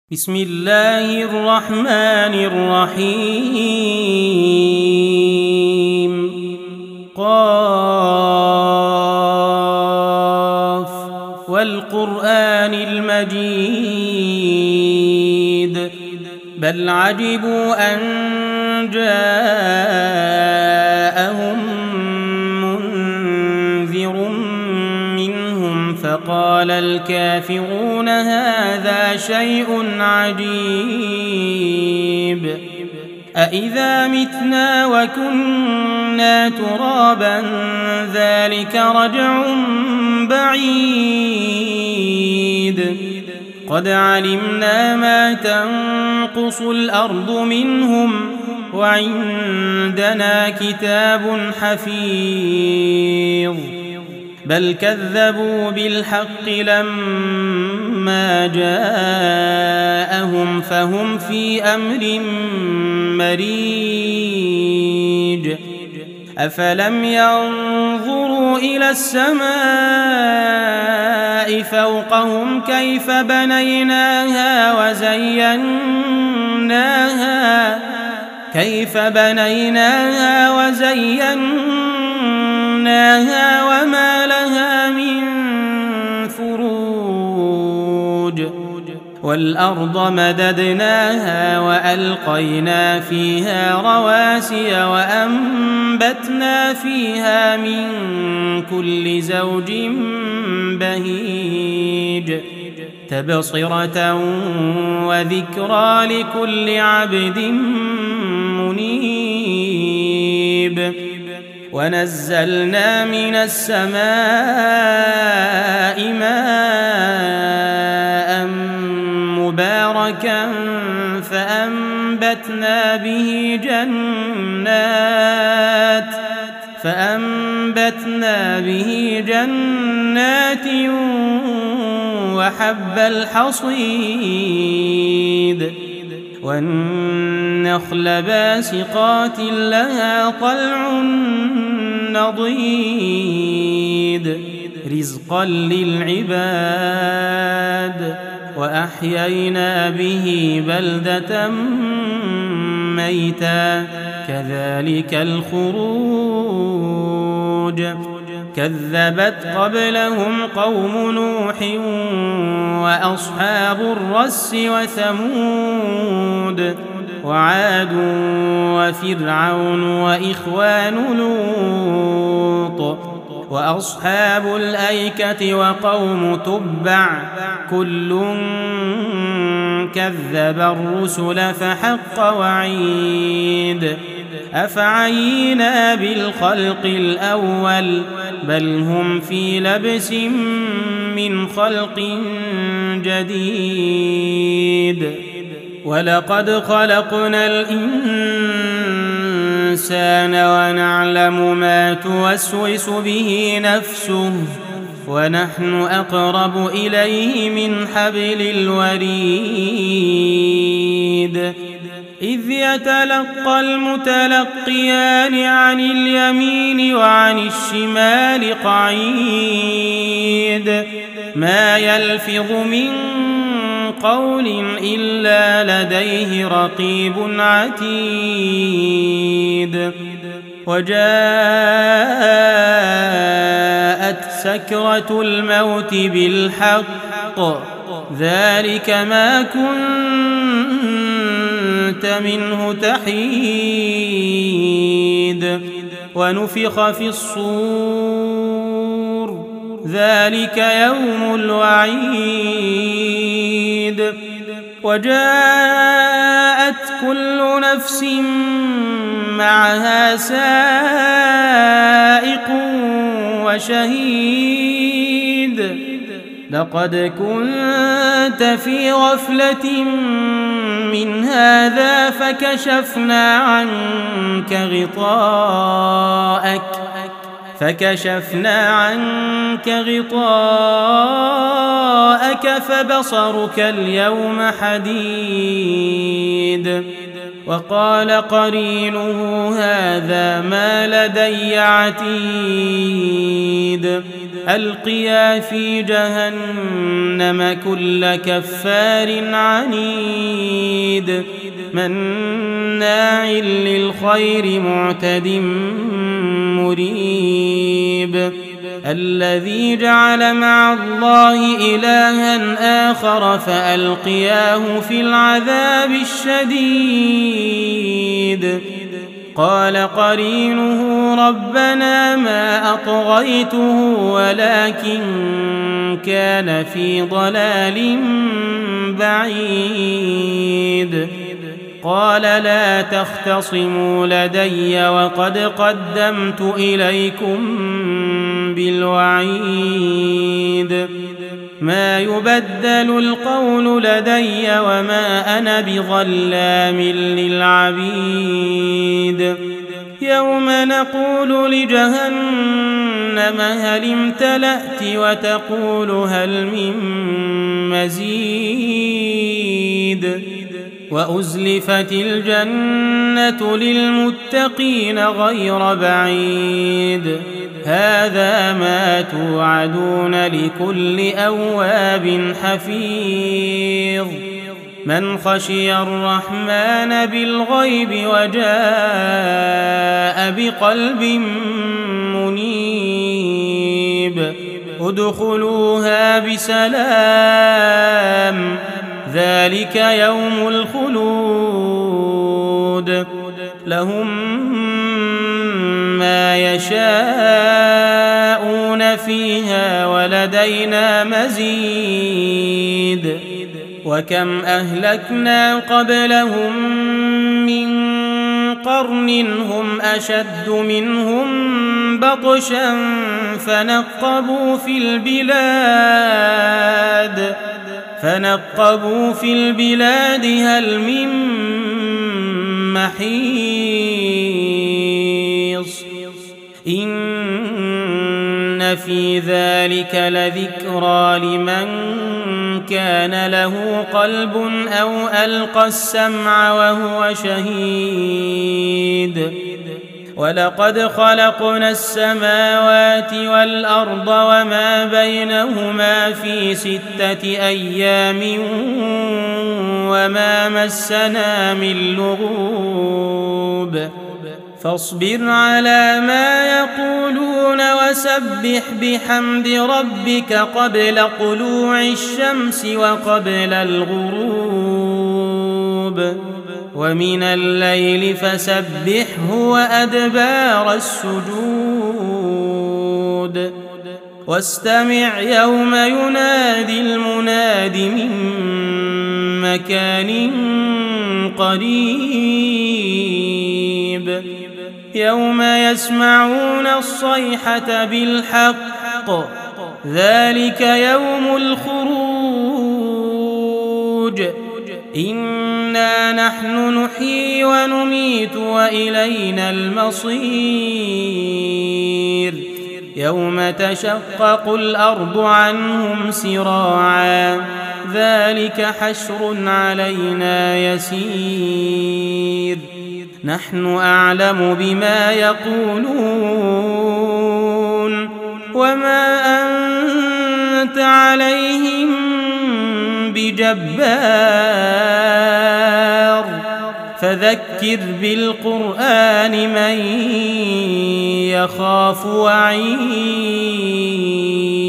بسم الله الرحمن الرحيم قاف والقرآن المجيد بل عجبوا أن جاءهم منذر منهم فقال الكافرون هذا شيء عجيب أإذا متنا وكنا ترابا ذلك رجع بعيد قد علمنا ما تنقص الأرض منهم وعندنا كتاب حفيظ بل كذبوا بالحق لما جاءهم فهم في أمر مريج أفلم ينظروا إلى السماء فوقهم كيف بنيناها وزيناها وما لها من فروج والأرض مددناها وألقينا فيها رواسي وأنبتنا فيها من كل زوج بهيج تبصرة وذكرى لكل عبد منيب ونزلنا من السماء ماء مباركا فأنبتنا به جنات وحب الحصيد والنخل باسقات لها طلع نضيد رزقا للعباد وأحيينا به بلدة ميتا كذلك الخروج كذبت قبلهم قوم نوح وأصحاب الرس وثمود وعاد وفرعون وإخوان لوط وأصحاب الأيكة وقوم تبع كل كذب الرسل فحق وعيد أفعينا بالخلق الأول بل هم في لبس من خلق جديد ولقد خلقنا الإنسان ونعلم ما توسوس به نفسه ونحن أقرب إليه من حبل الوريد إذ يتلقى المتلقيان عن اليمين وعن الشمال قعيد ما يلفظ من قول إلا لديه رقيب عتيد وجاءت سكرة الموت بالحق ذلك ما كنت منه تحيد ونفخ في الصور ذلك يوم الوعيد وجاءت كل نفس معها سائق وشهيد لقد كنت في غفلة من هذا فكشفنا عنك غطاءك فبصرك اليوم حديد وقال قرينه هذا ما لدي عتيد ألقيا في جهنم كل كفار عنيد مناع للخير معتد مريب الذي جعل مع الله إلها آخر فألقياه في العذاب الشديد قال قرينه ربنا ما أطغيته ولكن كان في ضلال بعيد قال لا تختصموا لدي وقد قدمت إليكم بالوعيد ما يبدل القول لدي وما أنا بظلام للعبيد يوم نقول لجهنم هل امتلأت وتقول هل من مزيد وأزلفت الجنة للمتقين غير بعيد هذا ما توعدون لكل أواب حفيظ من خشي الرحمن بالغيب وجاء بقلب منيب ادخلوها بسلام ذلك يوم الخلود لهم ما يشاءون فيها ولدينا مزيد وكم أهلكنا قبلهم من قرن هم أشد منهم بطشا فنقبوا في البلاد هل من محيص إن في ذلك لذكرى لمن كان له قلب أو ألقى السمع وهو شهيد ولقد خلقنا السماوات والأرض وما بينهما في 6 أيام وما مسنا من لغوب فاصبر على ما يقولون وسبح بحمد ربك قبل طلوع الشمس وقبل الغروب ومن الليل فسبحه وأدبار السجود واستمع يوم ينادي المناد من مكان قريب يوم يسمعون الصيحة بالحق ذلك يوم الخروج إنا نحن نحيي ونميت وإلينا المصير يوم تشقق الأرض عنهم سراعا ذلك حشر علينا يسير نحن أعلم بما يقولون وما أنت عليهم بجبار فذكر بالقرآن من يخاف وعيد